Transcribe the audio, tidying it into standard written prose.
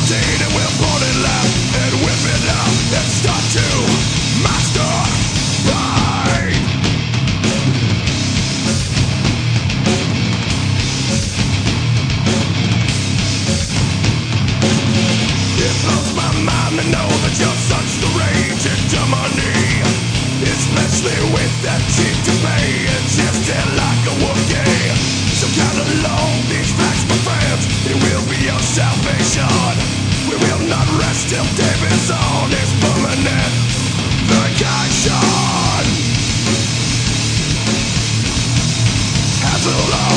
routine, and we'll put it left and whip it out and start to master pain. It blows my mind to know that you're such strange hegemony, especially with that cheap to pay and just like a Wookiee. So count along these facts, my friends, it will be your salvation. We will not rest till David's on his permanent vacation. As long